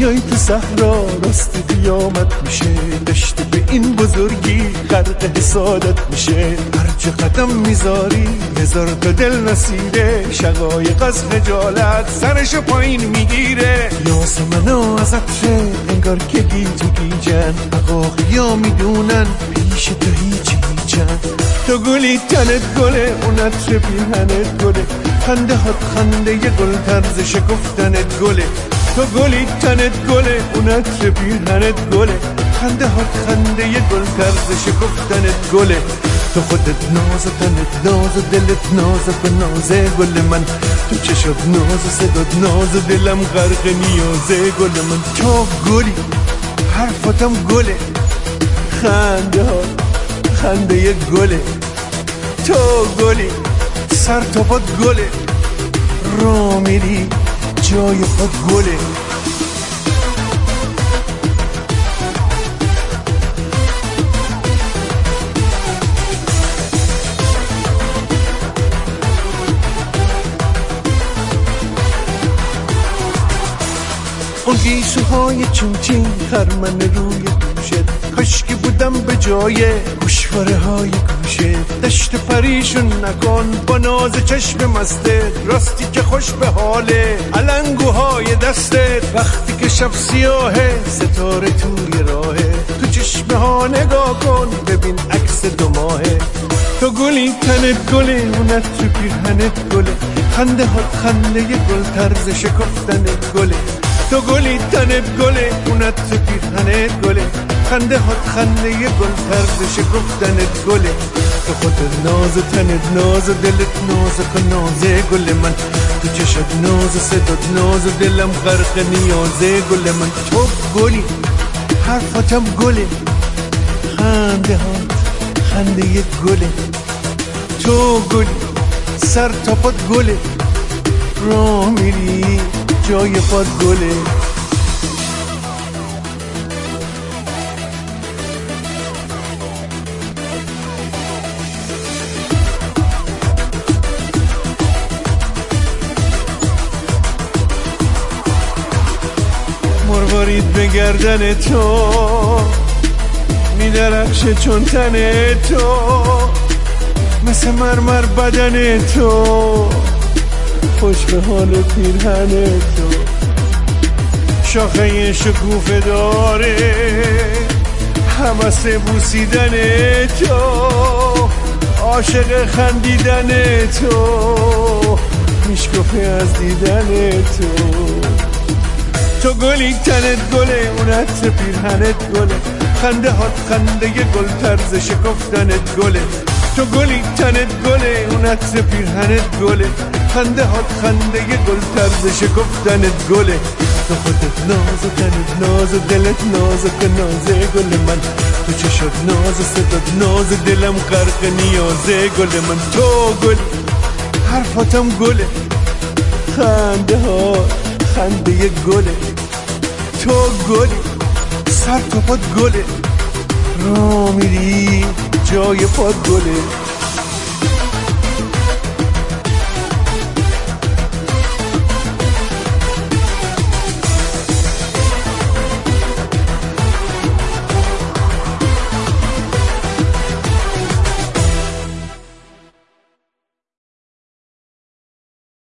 جای تو صحرا راست قیامت میشه، دشت به این بزرگی غرق حسادت میشه. هر چه قدم میذاری هزار تا دل نصیره، شقایق از خجالت سرشو پایین میگیره. یاسمنا از عطره انگار که گیج گیجن، عقاقیا میدونن پیش تو هیچ هیچن. تو گلی تنت گله، اون عطر پیرهنت گله، خنده هات خنده ی گل طرز شکفتنت گله. تو گلی تنت گله، اون عطر پیرهنت گله، خنده هات خنده ی گل طرز شکفتنت گله. تو خودت ناز و تنت ناز و دلت ناز و نازه گل من، تو چشات ناز و صدات ناز و دلم غرق نیازه گل من. تو گلی حرفاتم گله، خنده ها خنده ی گله. تو گلی سر تا پات گله، را میری جای پات گله. اون گیسوهای چون خرمن روی دوشت، کاش که بودم به جای گوشواره های گوشت. دشت پریشون نکن با ناز چشم مستت، راستی که خوش به حاله علنگوهای دستت. وقتی که شب سیاهه ستاره توی راهه، تو چشمه ها نگاه کن ببین عکس 2 ماهه. تو گلی تنت گله، اون عطر پیرهنت گله، خنده هات خنده ی گل طرز شکفتنت گله. تو گلی تنت گله، اون عطر پیرهنت گله، خنده هات خنده ی گل طرز شکفتنت گله. تو خودت ناز و تنت ناز و دلت ناز و نازه گل من، تو چشات ناز و صدات ناز و دلم غرق نیازه گل من. تو گلی حرفاتم گله، خنده هات خنده ی گله. تو گلی سر تا پات گله، را میری جای پات گله. مروارید به گردن تو میدرخشه چون تن تو، مثل مرمر بدن تو، خوش به حال پیرهن تو. شاخه شکوفه داره همس بوسیدن تو، عاشق خندیدن تو، میشکفه از دیدن تو. تو گلی تنت گله، اون عطر پیرهنت گله، خنده هات خنده ی گل طرز شکفتنت گله. تو گلی تنت گله، اون عطر پیرهنت گله، خنده هات خنده ی گل طرز شکفتنت گله. تو خودت ناز و تنت ناز و دلت ناز و نازه گل من، تو چشات ناز و صدات ناز و دلم غرق نیازه گل من. تو گلی حرفاتم گله، خنده ها خنده ی گله. تو گلی سر تا پات گله، را میری جای پات گله.